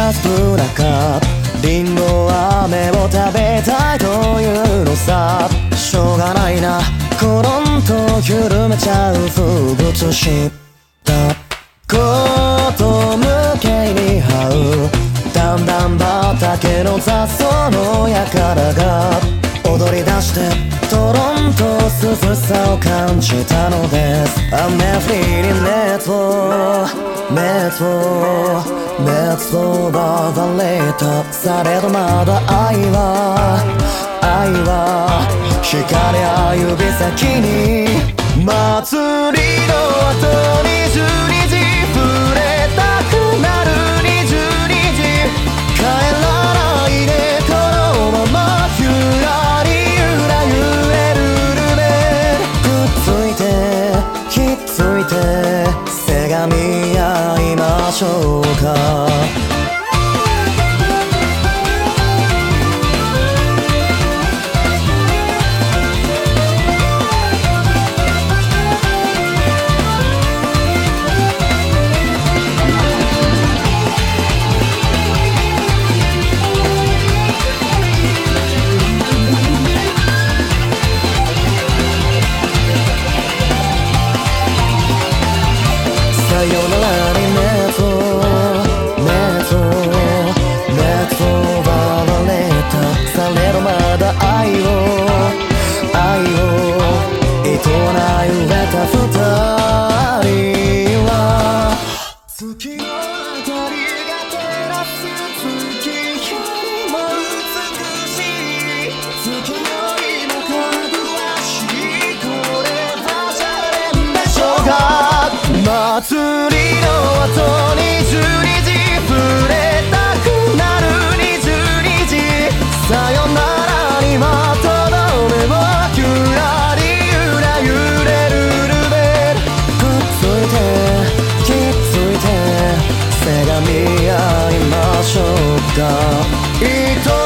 たスプーン中リンゴ飴を食べたいというのさ。しょうがないな、コロンと緩めちゃう風物詩だ。こと向けに這う段々畑の雑草の輩が踊り出してトロンと涼しさを感じたのです。雨降りに熱を奪われた。されどまだ愛は光や指先に祭りの後22時触れたくなる22時帰らないでこのままゆらりゆら揺れるルベルくっついてひっついてせがみ合いましょうか。さよならに熱を奪われた。されどまだ愛を営いた二人は月の明かりが照らす月よりも美しい月よりもかぐわしいこれはじゃれんでしょうか。祭りの後22時触れたくなる22時さよならにまただめはゆらりゆら揺れるルベルくっついてひっついてせがみ合いましょうか。